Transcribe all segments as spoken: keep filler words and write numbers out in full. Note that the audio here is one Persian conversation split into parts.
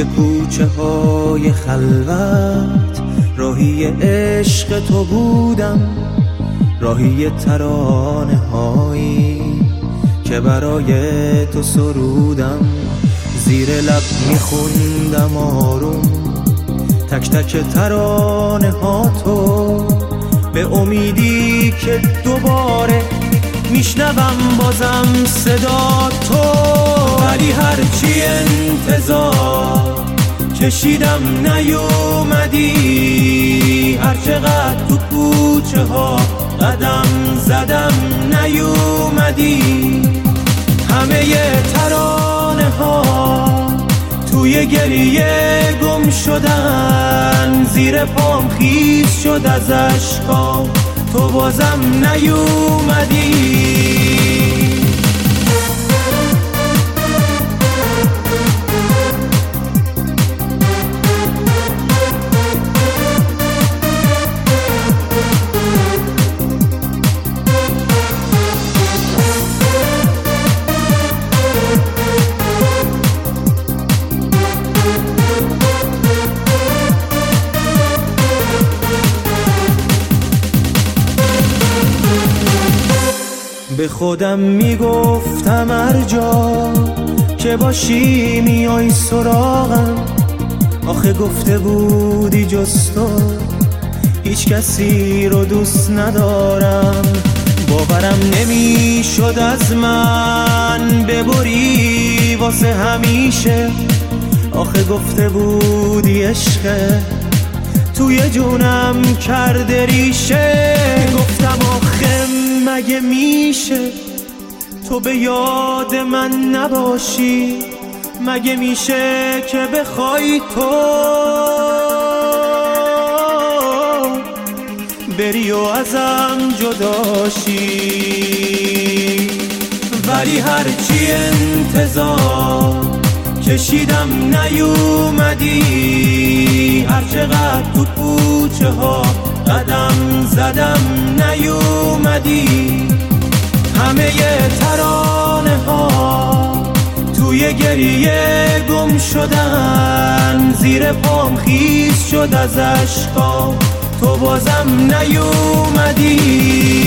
توی کوچه های خلوت راهی عشق تو بودم، راهی ترانه هایی که برای تو سرودم. زیر لب میخوندم آروم تک تک ترانه ها تو، به امیدی که دوباره میشنوم بازم صدا تو. ولی هرچی انتظار کشیدم نیومدی، هرچقدر تو کوچه ها قدم زدم نیومدی. همه ترانه ها توی گریه گم شدن، زیر پام خیس شد از اشکام، تو بازم نیومدی. به خودم میگفتم هر جا که باشی میای سراغم، آخه گفته بودی جز تو هیچ کسی رو دوست ندارم. باورم نمیشد از من ببری واسه همیشه، آخه گفته بودی عشقه توی جونم کرده ریشه. گفتم آخه مگه میشه تو به یاد من نباشی، مگه میشه که بخوای تو بری و ازم جداشی. ولی هرچی انتظار کشیدم نیومدی، هرچقدر تو کوچه ها قدم زدم نیومدی. همه ترانه ها توی گریه گم شدن، زیر پام خیس شد از اشکام، تو بازم نیومدی.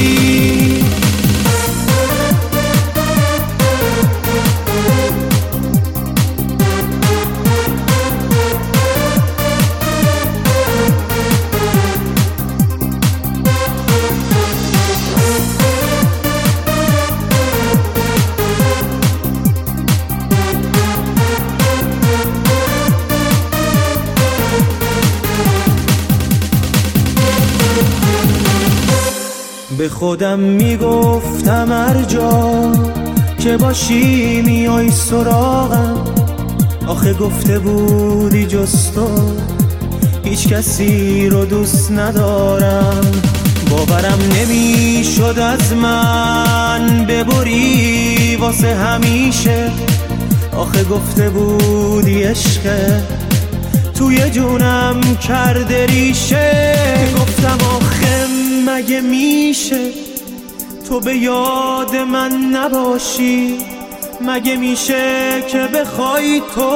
به خودم میگفتم هر جا که باشی میای سراغم، آخه گفته بودی جز تو هیچ کسی رو دوست ندارم. باورم نمیشد از من ببری واسه همیشه، آخه گفته بودی عشقه توی جونم کرده ریشه. گفتم آخه مگه میشه تو به یاد من نباشی، مگه میشه که بخوای تو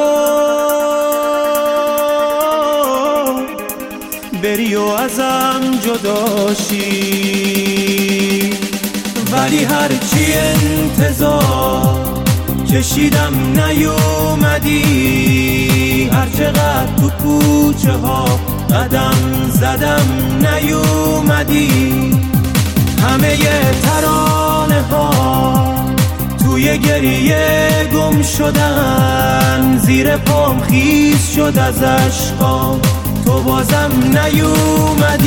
بری و ازم جداشی. ولی هرچی انتظار کشیدم نیومدی، هرچقدر تو کوچه ها قدم زدم نیومدی. همه ترانه ها توی گریه گم شدن، زیر پام خیس شد از اشکام، تو بازم نیومدی.